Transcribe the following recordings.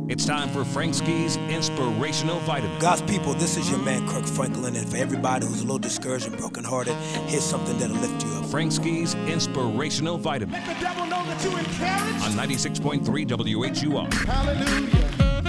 It's time for Frank Ski's Inspirational Vitamin. God's people, this is your man, Kirk Franklin, and for everybody who's a little discouraged and brokenhearted, here's something that'll lift you up. Frank Ski's Inspirational Vitamin. Let the devil know that you're encouraged. On 96.3 WHUR. Hallelujah.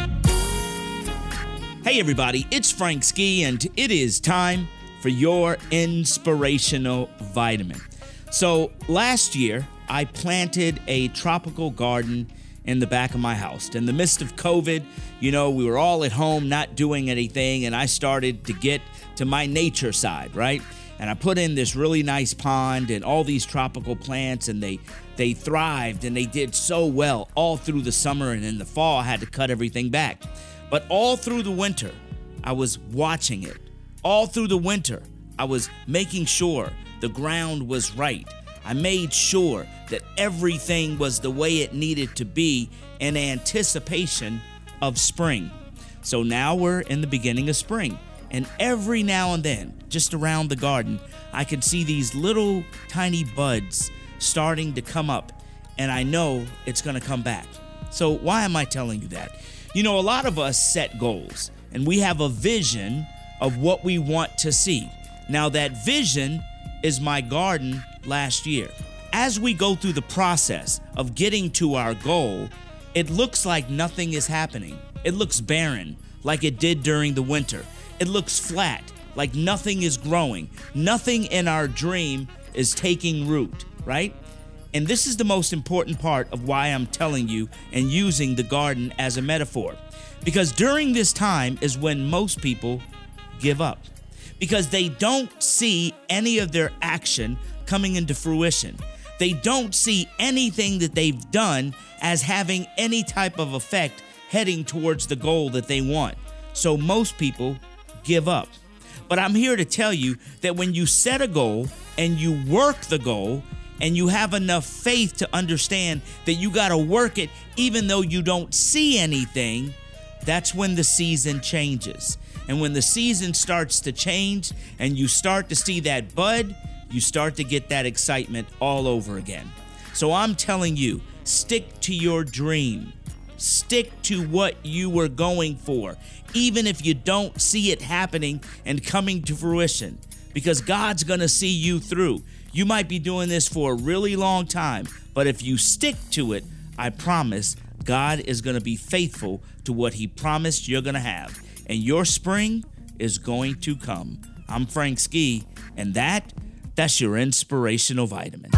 Hey everybody, it's Frank Ski, and it is time for your Inspirational Vitamin. So last year, I planted a tropical garden in the back of my house. In the midst of COVID, we were all at home not doing anything, and I started to get to my nature side, right? And I put in this really nice pond and all these tropical plants, and they thrived and they did so well all through the summer, and in the fall I had to cut everything back. But all through the winter, I was watching it. All through the winter, I was making sure the ground was right. I made sure that everything was the way it needed to be in anticipation of spring. So now we're in the beginning of spring, and every now and then, just around the garden, I can see these little tiny buds starting to come up, and I know it's gonna come back. So why am I telling you that? A lot of us set goals, and we have a vision of what we want to see. Now that vision is my garden last year. As we go through the process of getting to our goal, it looks like nothing is happening. It looks barren, like it did during the winter. It looks flat, like nothing is growing. Nothing in our dream is taking root, right? And this is the most important part of why I'm telling you and using the garden as a metaphor. Because during this time is when most people give up. Because they don't see any of their action coming into fruition. They don't see anything that they've done as having any type of effect heading towards the goal that they want. So most people give up. But I'm here to tell you that when you set a goal and you work the goal and you have enough faith to understand that you got to work it even though you don't see anything, that's when the season changes. And when the season starts to change and you start to see that bud, you start to get that excitement all over again. So I'm telling you, stick to your dream. Stick to what you were going for, even if you don't see it happening and coming to fruition, because God's gonna see you through. You might be doing this for a really long time, but if you stick to it, I promise God is gonna be faithful to what He promised you're gonna have. And your spring is going to come. I'm Frank Ski, and that's your Inspirational Vitamin.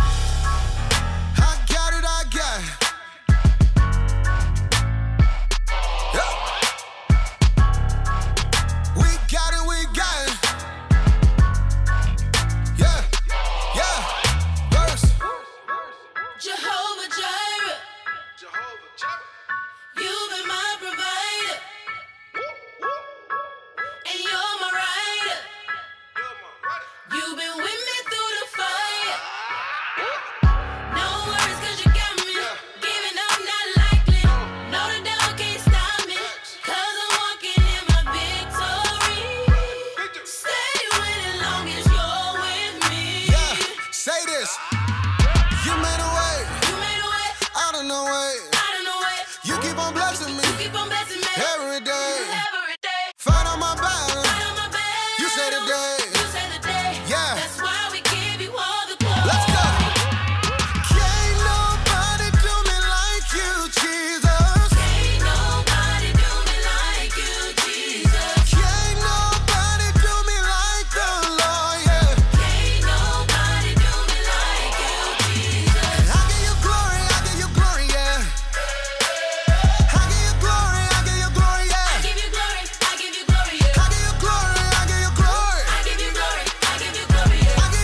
I got it. Yeah. We got it. Yeah. Verse. Jehovah Jireh, you've been my provider, and you're my rider. You've been with me through the fire. No worries, 'cause you got me. Giving up, not likely. No, the devil can't stop me, 'cause I'm walking in my victory. Stay with it long as you're with me. Yeah. Say this. You made a way. You made a way Out of no way. out of no way. You keep on blessing me. You keep on blessing me Every day. every day. Fight on my battle. Fight on my battles. You say the day. You say the day. Yeah. That's why we give you all the glory. Let's go. Can't nobody do me like you, Jesus. Ain't nobody do me like you, Jesus. Can't nobody do me like the Lord, yeah. Ain't nobody do me like you, Jesus. I give you glory, yeah. I give you glory, yeah. I give you glory, yeah. I give you glory, yeah. I give you glory, yeah. I give you glory, I give you glory, yeah. I give you glory, I give you glory.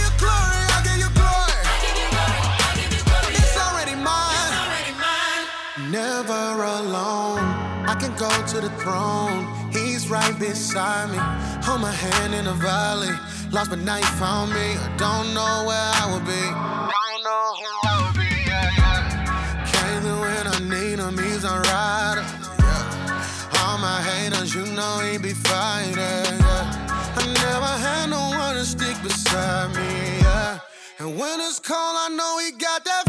It's already mine. Already mine. Never alone. I can go to the throne. He's right beside me. Hold my hand in the valley. Lost but now you found me. I don't know where I would be. Don't know who I would be. Yeah. Came through when I need him. He's a rider. Yeah. All my haters, you know he be fighting. Yeah. I never had no one to stick beside me. Yeah. And when it's cold, I know he got that